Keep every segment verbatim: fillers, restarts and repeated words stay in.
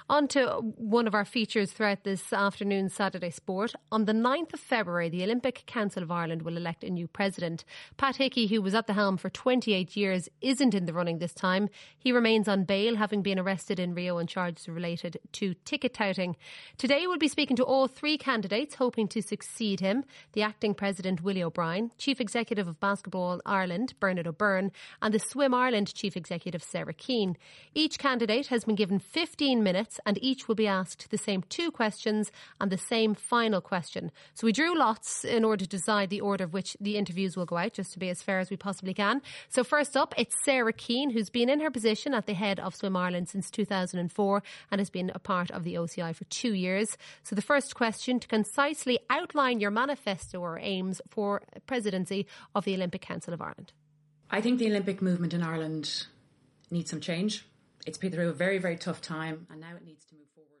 On to one of our features throughout this afternoon's Saturday Sport. On the ninth of February, the Olympic Council of Ireland will elect a new president. Pat Hickey, who was at the helm for twenty-eight years, isn't in the running this time. He remains on bail, having been arrested in Rio on charges related to ticket touting. Today we'll be speaking to all three candidates hoping to succeed him. The acting president, Willie O'Brien, Chief Executive of Basketball Ireland, Bernard O'Byrne, and the Swim Ireland Chief Executive, Sarah Keane. Each candidate has been given fifteen minutes and each will be asked the same two questions and the same final question. So we drew lots in order to decide the order of which the interviews will go out, just to be as fair as we possibly can. So first up, it's Sarah Keane, who's been in her position at the head of Swim Ireland since two thousand four and has been a part of the O C I for two years. So the first question, to concisely outline your manifesto or aims for presidency of the Olympic Council of Ireland. I think the Olympic movement in Ireland needs some change. It's been through a very, very tough time and now it needs to move forward.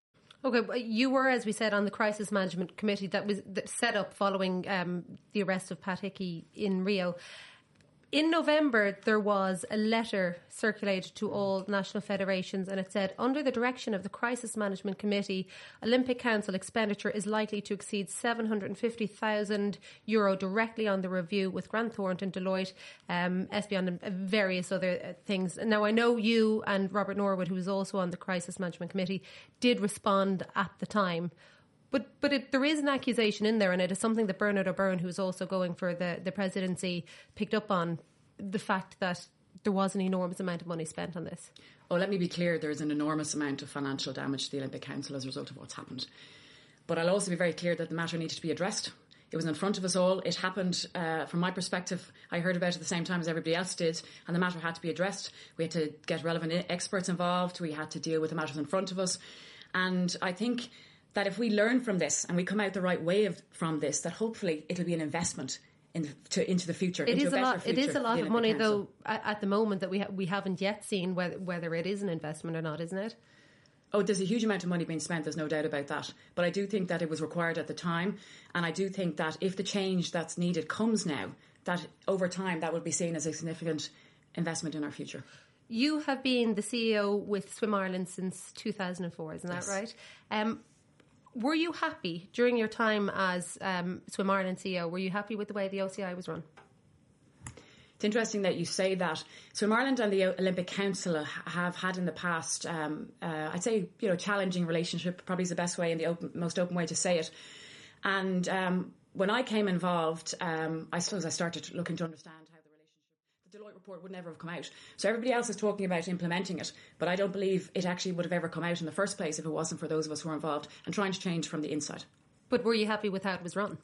Okay, you were, as we said, on the Crisis Management Committee that was set up following um, the arrest of Pat Hickey in Rio. In November, there was a letter circulated to all national federations and it said, under the direction of the Crisis Management Committee, Olympic Council expenditure is likely to exceed seven hundred fifty thousand euro directly on the review, with Grant Thornton, Deloitte, um, S B and various other things. Now, I know you and Robert Norwood, who was also on the Crisis Management Committee, did respond at the time. But but it, there is an accusation in there, and it is something that Bernard O'Byrne, who is also going for the, the presidency, picked up on, the fact that there was an enormous amount of money spent on this. Oh, let me be clear, there is an enormous amount of financial damage to the Olympic Council as a result of what's happened. But I'll also be very clear that the matter needed to be addressed. It was in front of us all. It happened, uh, from my perspective, I heard about it at the same time as everybody else did, and the matter had to be addressed. We had to get relevant experts involved. We had to deal with the matters in front of us. And I think that if we learn from this and we come out the right way of, from this, that hopefully it'll be an investment in the, to, into the future. It into is a, a lot. future It is a lot of money, Council. though. At, at the moment, that we ha- we haven't yet seen whether whether it is an investment or not, isn't it? Oh, there's a huge amount of money being spent. There's no doubt about that. But I do think that it was required at the time, and I do think that if the change that's needed comes now, that over time that will be seen as a significant investment in our future. You have been the C E O with Swim Ireland since two thousand four, isn't that yes. right? Um, Were you happy during your time as um, Swim Ireland C E O? Were you happy with the way the O C I was run? It's interesting that you say that. Swim Ireland and the Olympic Council have had in the past, um, uh, I'd say, you know, challenging relationship, probably is the best way and the open, most open way to say it. And um, when I came involved, um, I suppose I started looking to understand how the relationship, the Deloitte report would never have come out. So everybody else is talking about implementing it, but I don't believe it actually would have ever come out in the first place if it wasn't for those of us who were involved and trying to change from the inside. But were you happy with how it was run?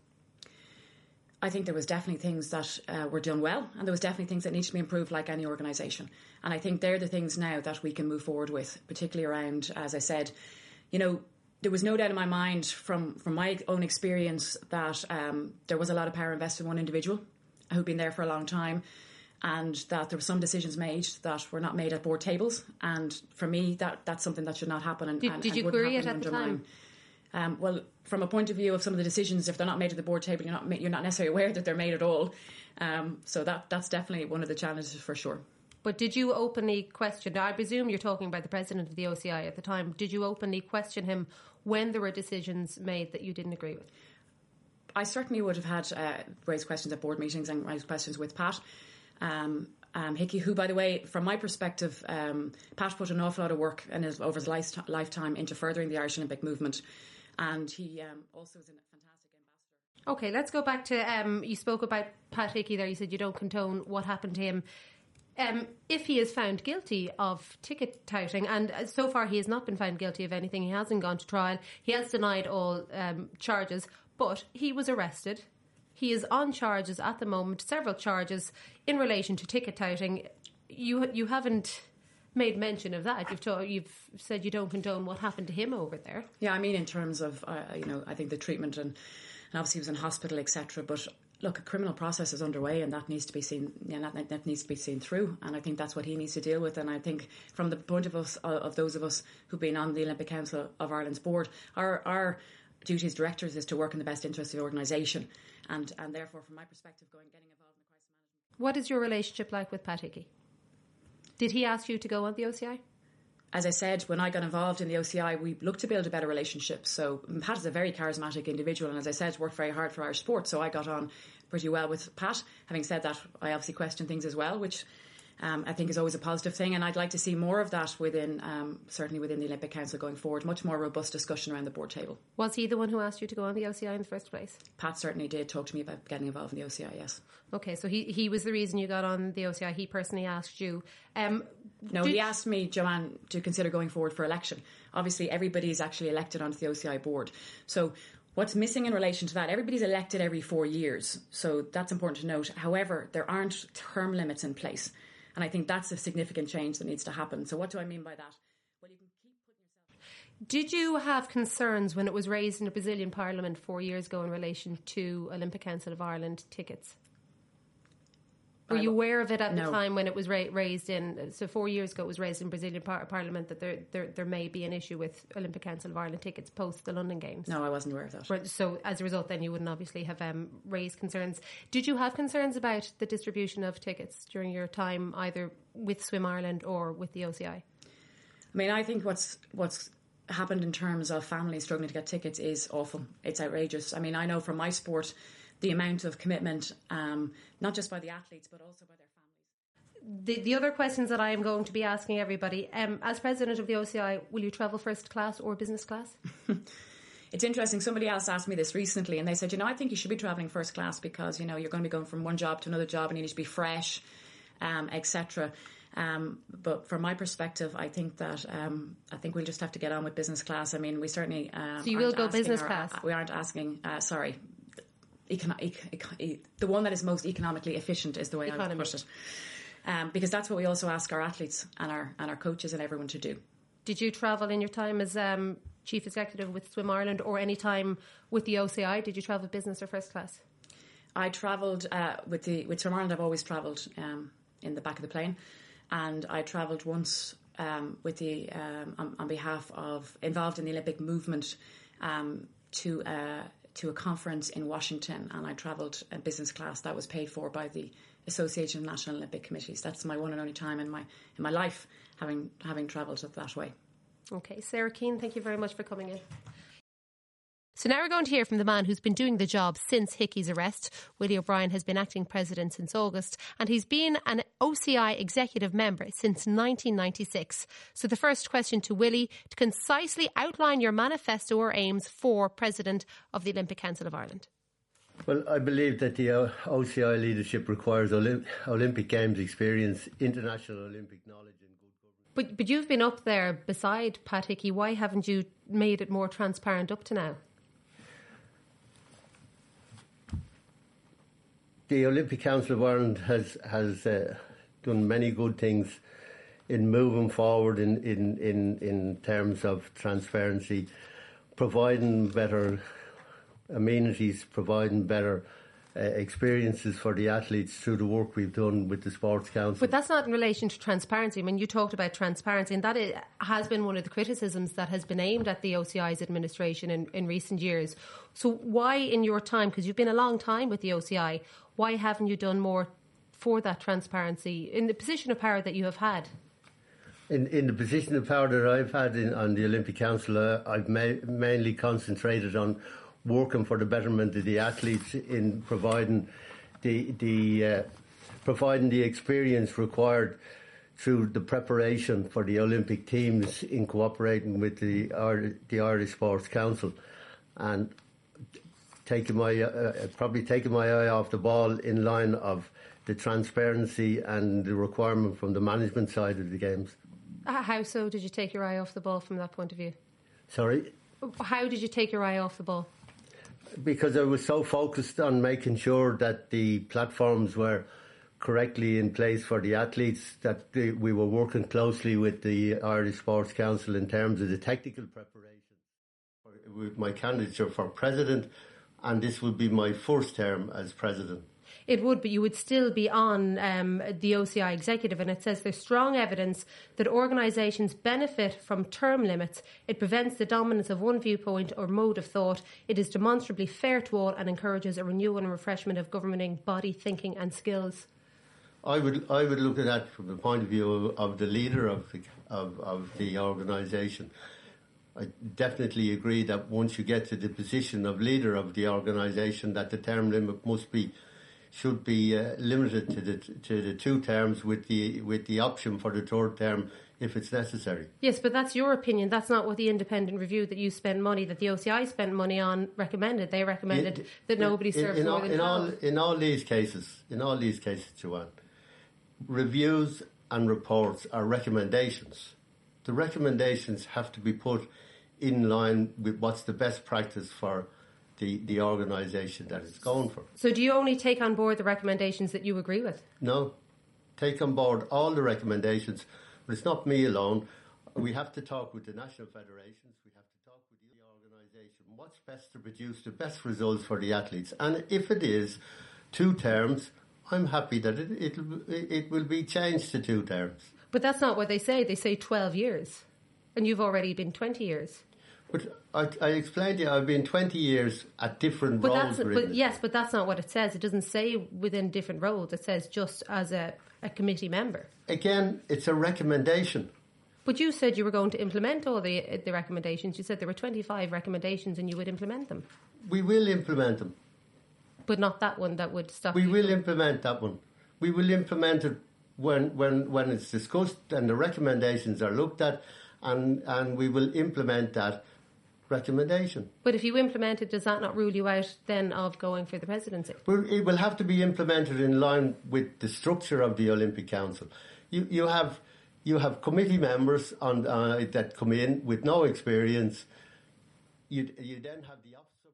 I think there was definitely things that uh, were done well, and there was definitely things that need to be improved, like any organisation. And I think they're the things now that we can move forward with, particularly around, as I said, you know, there was no doubt in my mind from, from my own experience that um, there was a lot of power invested in one individual who'd been there for a long time, and that there were some decisions made that were not made at board tables. And for me, that that's something that should not happen. And, did, and, did and you query it at the time? Um, well, from a point of view of some of the decisions, if they're not made at the board table, you're not you're not necessarily aware that they're made at all. Um, so that that's definitely one of the challenges for sure. But did you openly question, I presume you're talking about the president of the O C I at the time, did you openly question him when there were decisions made that you didn't agree with? I certainly would have had uh, raised questions at board meetings and raised questions with Pat. Um, um, Hickey, who, by the way, from my perspective, um, Pat put an awful lot of work in his, over his life, lifetime into furthering the Irish Olympic movement. And he um, also is a fantastic ambassador. OK, let's go back to, um, you spoke about Pat Hickey there. You said you don't condone what happened to him. Um, if he is found guilty of ticket touting, and so far he has not been found guilty of anything, he hasn't gone to trial, he has denied all um, charges, but he was arrested. He is on charges at the moment, several charges in relation to ticket touting. You you haven't made mention of that. You've told, you've said you don't condone what happened to him over there. Yeah, I mean, in terms of, uh, you know, I think the treatment and, and obviously he was in hospital, et cetera. But look, a criminal process is underway, and that needs to be seen. Yeah, that, that needs to be seen through. And I think that's what he needs to deal with. And I think from the point of us, of those of us who've been on the Olympic Council of Ireland's board, our our duty as directors is to work in the best interest of the organisation, and and therefore, from my perspective, going getting involved in the crisis management. What is your relationship like with Pat Hickey? Did he ask you to go on the O C I? as I said, when I got involved in the O C I, we looked to build a better relationship. So Pat is a very charismatic individual, and as I said, worked very hard for Irish sport. So I got on pretty well with Pat. Having said that, I obviously question things as well, which um, I think is always a positive thing. And I'd like to see more of that within, um, certainly within the Olympic Council going forward. Much more robust discussion around the board table. Was he the one who asked you to go on the O C I in the first place? Pat certainly did talk to me about getting involved in the O C I, yes. Okay, so he, he was the reason you got on the O C I. He personally asked you. Um, no, he asked me, Joanne, to consider going forward for election. Obviously, everybody is actually elected onto the O C I board. So what's missing in relation to that? Everybody's elected every four years. So that's important to note. However, there aren't term limits in place. And I think that's a significant change that needs to happen. So what do I mean by that? Well, you can keep putting yourself... Did you have concerns when it was raised in the Brazilian Parliament four years ago in relation to Olympic Council of Ireland tickets? Were you aware of it at no. the time when it was ra- raised in, so four years ago it was raised in Brazilian par- Parliament that there, there there may be an issue with Olympic Council of Ireland tickets post the London Games? No, I wasn't aware of that. So as a result then you wouldn't obviously have um, raised concerns. Did you have concerns about the distribution of tickets during your time either with Swim Ireland or with the O C I? I mean, I think what's what's happened in terms of families struggling to get tickets is awful. It's outrageous. I mean, I know from my sport the amount of commitment, um, not just by the athletes, but also by their families. The, the other questions that I am going to be asking everybody, um, as president of the O C I, will you travel first class or business class? It's interesting. Somebody else asked me this recently, and they said, you know, I think you should be travelling first class because, you know, you're going to be going from one job to another job and you need to be fresh, um, et cetera. Um, but from my perspective, I think that um, I think we'll just have to get on with business class. I mean, we certainly um, so you will go business our, class. We aren't asking. Uh, sorry. Econo- econ- the one that is most economically efficient is the way Economy. I would put it, um, because that's what we also ask our athletes and our and our coaches and everyone to do. Did you travel in your time as um, chief executive with Swim Ireland or any time with the O C I? Did you travel business or first class? I travelled uh, with the with Swim Ireland. I've always travelled um, in the back of the plane, and I travelled once um, with the um, on, on behalf of involved in the Olympic movement um, to. Uh, to a conference in Washington, and I travelled in business class. That was paid for by the Association of National Olympic Committees. That's my one and only time in my in my life having having travelled that way. Okay, Sarah Keane, thank you very much for coming in. So now we're going to hear from the man who's been doing the job since Hickey's arrest. Willie O'Brien has been acting president since August, and he's been an O C I executive member since nineteen ninety-six. So the first question to Willie, to concisely outline your manifesto or aims for president of the Olympic Council of Ireland. Well, I believe that the O C I leadership requires Olymp- Olympic Games experience, international Olympic knowledge and good governance. But, but you've been up there beside Pat Hickey. Why haven't you made it more transparent up to now? The Olympic Council of Ireland has has uh, done many good things in moving forward in, in, in, in terms of transparency, providing better amenities, providing better uh, experiences for the athletes through the work we've done with the Sports Council. But that's not in relation to transparency. I mean, you talked about transparency, and that is, has been one of the criticisms that has been aimed at the O C I's administration in, in recent years. So why in your time, because you've been a long time with the O C I, why haven't you done more for that transparency in the position of power that you have had? In, in the position of power that I've had in, on the Olympic Council, uh, I've ma- mainly concentrated on working for the betterment of the athletes in providing the the uh, providing the experience required through the preparation for the Olympic teams in cooperating with the the Irish Sports Council, and taking my uh, probably taking my eye off the ball in line of the transparency and the requirement from the management side of the games. How so did you take your eye off the ball from that point of view? Sorry? How did you take your eye off the ball? Because I was so focused on making sure that the platforms were correctly in place for the athletes, that the, we were working closely with the Irish Sports Council in terms of the technical preparation with my candidature for president, and this would be my first term as president. It would, but you would still be on um, the O C I executive, and it says there's strong evidence that organisations benefit from term limits. It prevents the dominance of one viewpoint or mode of thought. It is demonstrably fair to all and encourages a renewal and refreshment of governing body thinking and skills. I would I would look at that from the point of view of, of the leader of the of, of the organisation. I definitely agree that once you get to the position of leader of the organisation, that the term limit must be should be uh, limited to the to the two terms with the with the option for the third term if it's necessary. Yes, but that's your opinion. That's not what the independent review that you spend money, that the O C I spent money on, recommended. They recommended it, that nobody serve more all, than in twelve. all in all these cases, in all these cases, Joanne, reviews and reports are recommendations. The recommendations have to be put in line with what's the best practice for the, the organisation that it's going for. So do you only take on board the recommendations that you agree with? No. Take on board all the recommendations, but it's not me alone. We have to talk with the national federations, we have to talk with the organisation. What's best to produce the best results for the athletes? And if it is two terms, I'm happy that it it'll, it will be changed to two terms. But that's not what they say. They say twelve years. And you've already been twenty years. But I, I explained to you, I've been twenty years at different but roles. That's, but yes, but that's not what it says. It doesn't say within different roles. It says just as a, a committee member. Again, it's a recommendation. But you said you were going to implement all the the recommendations. You said there were twenty-five recommendations and you would implement them. We will implement them. But not that one that would stop We you will from... implement that one. We will implement it when when when it's discussed and the recommendations are looked at, and, and we will implement that recommendation. But if you implement it, does that not rule you out then of going for the presidency? Well, it will have to be implemented in line with the structure of the Olympic Council. You you have you have committee members on uh, that come in with no experience. You you then have the officer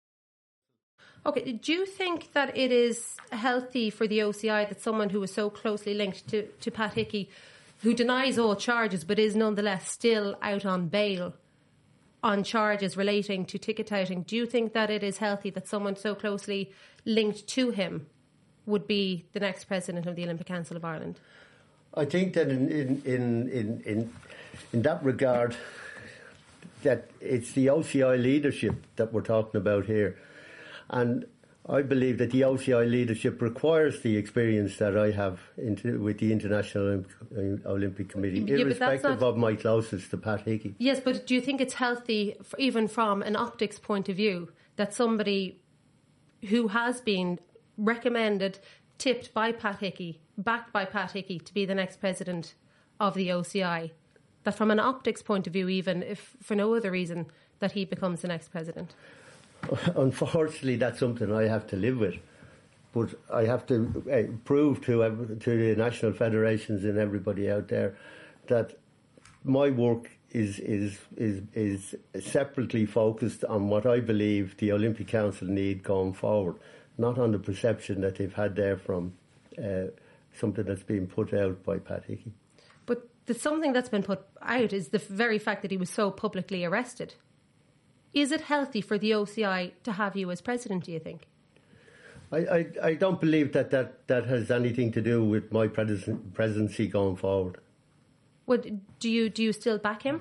board. Okay, do you think that it is healthy for the O C I that someone who is so closely linked to, to Pat Hickey, who denies all charges but is nonetheless still out on bail on charges relating to ticket touting, do you think that it is healthy that someone so closely linked to him would be the next president of the Olympic Council of Ireland? I think that in in, in, in, in in that regard, that it's the O C I leadership that we're talking about here. And I believe that the O C I leadership requires the experience that I have into, with the International Olympic, Olympic Committee, yeah, irrespective not... of my closest to Pat Hickey. Yes, but do you think it's healthy, even from an optics point of view, that somebody who has been recommended, tipped by Pat Hickey, backed by Pat Hickey to be the next president of the O C I, that from an optics point of view, even if for no other reason, that he becomes the next president? Unfortunately, that's something I have to live with. But I have to uh, prove to to the national federations and everybody out there that my work is is is is separately focused on what I believe the Olympic Council need going forward, not on the perception that they've had there from uh, something that's been put out by Pat Hickey. But the something that's been put out is the very fact that he was so publicly arrested. Is it healthy for the O C I to have you as president, do you think? I, I, I don't believe that, that that has anything to do with my presidency going forward. Well, do you do you still back him?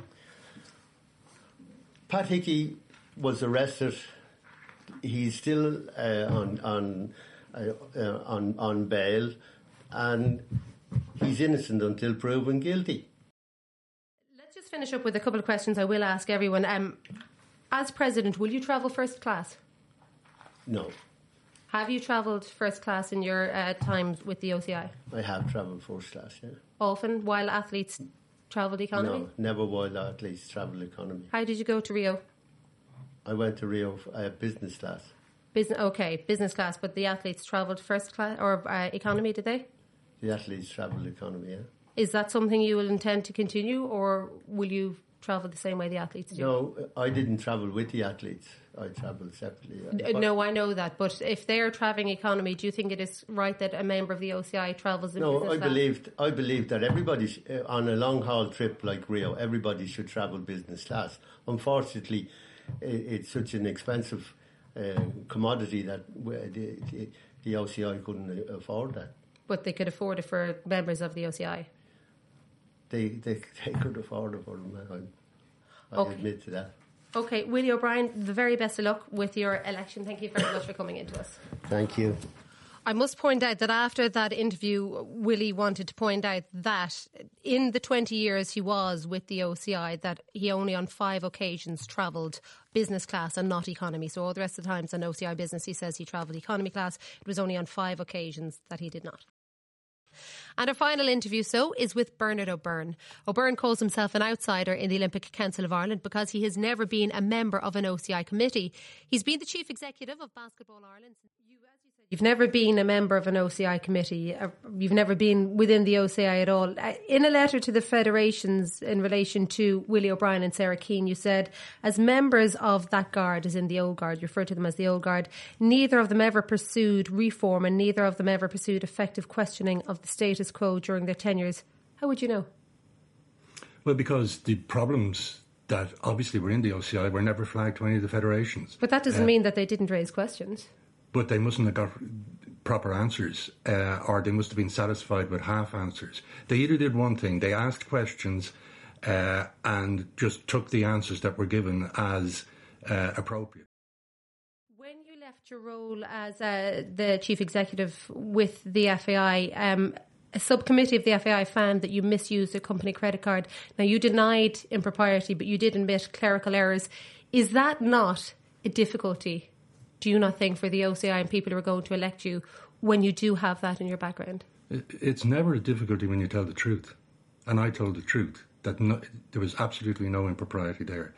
Pat Hickey was arrested. He's still uh, on on uh, uh, on on bail, and he's innocent until proven guilty. Let's just finish up with a couple of questions I will ask everyone. Um, as president, will you travel first class? No. Have you travelled first class in your uh, times with the O C I? I have travelled first class, yeah. Often, while athletes travelled economy? No, never while athletes travelled economy. How did you go to Rio? I went to Rio uh, business class. Business, okay, business class, but the athletes travelled first class or uh, economy, did they? The athletes travelled economy, yeah. Is that something you will intend to continue, or will you travel the same way the athletes do? No, I didn't travel with the athletes. I travelled separately. N- no, I know that. But if they're travelling economy, do you think it is right that a member of the O C I travels in no, business I class? believed, I believe that everybody, sh- uh, on a long-haul trip like Rio, everybody should travel business class. Unfortunately, I- it's such an expensive uh, commodity that the, the, the O C I couldn't afford that. But they could afford it for members of the O C I? They they, they could afford it for them. I, I okay. admit to that. Okay, Willie O'Brien, the very best of luck with your election. Thank you very much for coming in to us. Thank you. I must point out that after that interview, Willie wanted to point out that in the twenty years he was with the O C I, that he only on five occasions travelled business class and not economy. So all the rest of the times on O C I Business, he says he travelled economy class. It was only on five occasions that he did not. And our final interview, so, is with Bernard O'Byrne. O'Byrne calls himself an outsider in the Olympic Council of Ireland because he has never been a member of an O C I committee. He's been the chief executive of Basketball Ireland. You, as you said, you've never been a member of an O C I committee. You've never been within the O C I at all. In a letter to the federations in relation to Willie O'Brien and Sarah Keane, you said, as members of that guard, as in the old guard, you refer to them as the old guard, neither of them ever pursued reform and neither of them ever pursued effective questioning of the status quo during their tenures. How would you know? Well, because the problems that obviously were in the O C I were never flagged to any of the federations. But that doesn't uh, mean that they didn't raise questions. But they mustn't have got proper answers, uh, or they must have been satisfied with half answers. They either did one thing, they asked questions uh, and just took the answers that were given as uh, appropriate. When you left your role as uh, the chief executive with the F A I, um, a subcommittee of the F A I found that you misused a company credit card. Now, you denied impropriety, but you did admit clerical errors. Is that not a difficulty, do you not think, for the O C I and people who are going to elect you when you do have that in your background? It's never a difficulty when you tell the truth. And I told the truth, that no, there was absolutely no impropriety there.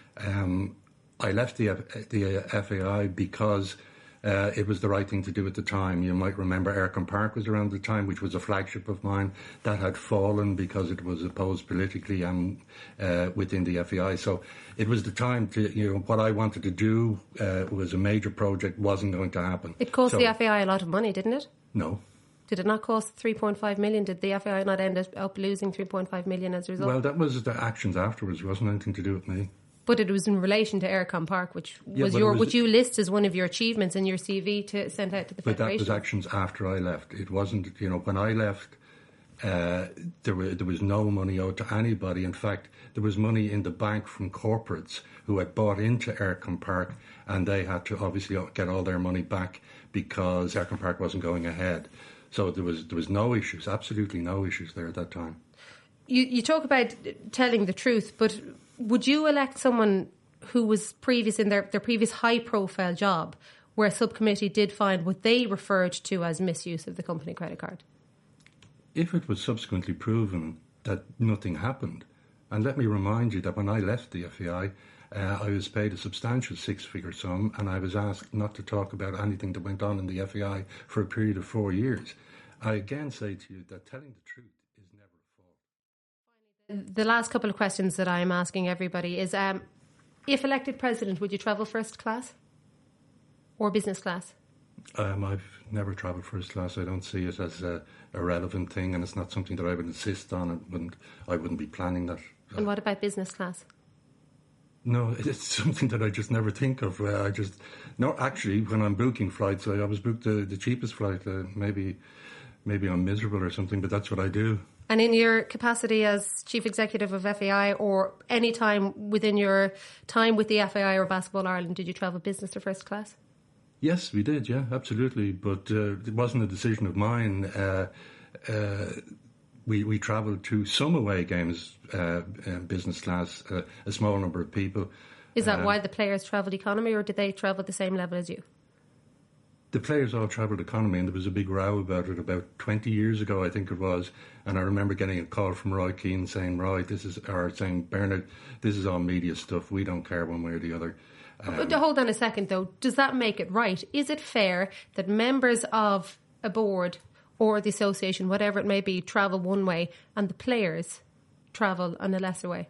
Um, I left the, the F A I because Uh, it was the right thing to do at the time. You might remember Aircom Park was around the time, which was a flagship of mine. That had fallen because it was opposed politically and uh, within the F A I. So it was the time to, you know, what I wanted to do uh, was a major project, wasn't going to happen. It cost so, the F A I a lot of money, didn't it? No. Did it not cost three point five million? Did the F A I not end up losing three point five million as a result? Well, that was the actions afterwards. It wasn't anything to do with me. But it was in relation to Aircom Park, which was yeah, your, was, which you list as one of your achievements in your C V to send out to the but Federation. But that was actions after I left. It wasn't, you know, when I left, uh, there, were, there was no money owed to anybody. In fact, there was money in the bank from corporates who had bought into Aircom Park, and they had to obviously get all their money back because Aircom Park wasn't going ahead. So there was there was no issues, absolutely no issues there at that time. You, you talk about telling the truth, but would you elect someone who was previous in their, their previous high-profile job where a subcommittee did find what they referred to as misuse of the company credit card? If it was subsequently proven that nothing happened, and let me remind you that when I left the F A I, uh, I was paid a substantial six-figure sum, and I was asked not to talk about anything that went on in the F A I for a period of four years. I again say to you that telling the truth is never a fault. The last couple of questions that I'm asking everybody is, um, if elected president, would you travel first class or business class? Um, I've never travelled first class. I don't see it as a, a relevant thing, and it's not something that I would insist on. I wouldn't, I wouldn't be planning that. And what about business class? No, it's something that I just never think of. Uh, I just, no, actually, when I'm booking flights, I always book the, the cheapest flight. Uh, maybe, maybe I'm miserable or something, but that's what I do. And in your capacity as chief executive of F A I, or any time within your time with the F A I or Basketball Ireland, did you travel business or first class? Yes, we did, yeah, absolutely. But uh, it wasn't a decision of mine. Uh, uh, we we travelled to some away games, uh, uh, business class, uh, a small number of people. Is that um, why the players travelled economy, or did they travel at the same level as you? The players all travelled economy, and there was a big row about it about twenty years ago, I think it was. And I remember getting a call from Roy Keane saying, Roy, this is, or saying, Bernard, this is all media stuff. We don't care one way or the other. Um, but hold on a second, though. Does that make it right? Is it fair that members of a board or the association, whatever it may be, travel one way and the players travel in a lesser way?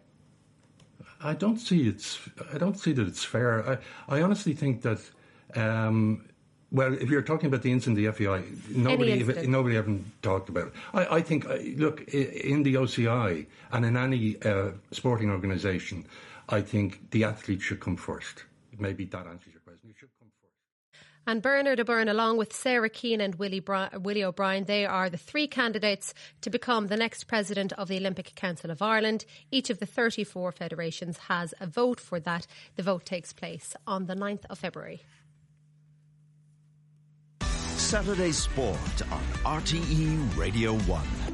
I don't see it's. I don't see that it's fair. I, I honestly think that. Um, Well, if you're talking about the incident in the F A I, nobody nobody ever talked about it. I, I think, look, in the O C I and in any uh, sporting organisation, I think the athlete should come first. Maybe that answers your question. It should come first. And Bernard O'Byrne, along with Sarah Keane and Willie, Bri- Willie O'Brien, they are the three candidates to become the next president of the Olympic Council of Ireland. Each of the thirty-four federations has a vote for that. The vote takes place on the ninth of February. Saturday Sport on R T E Radio one.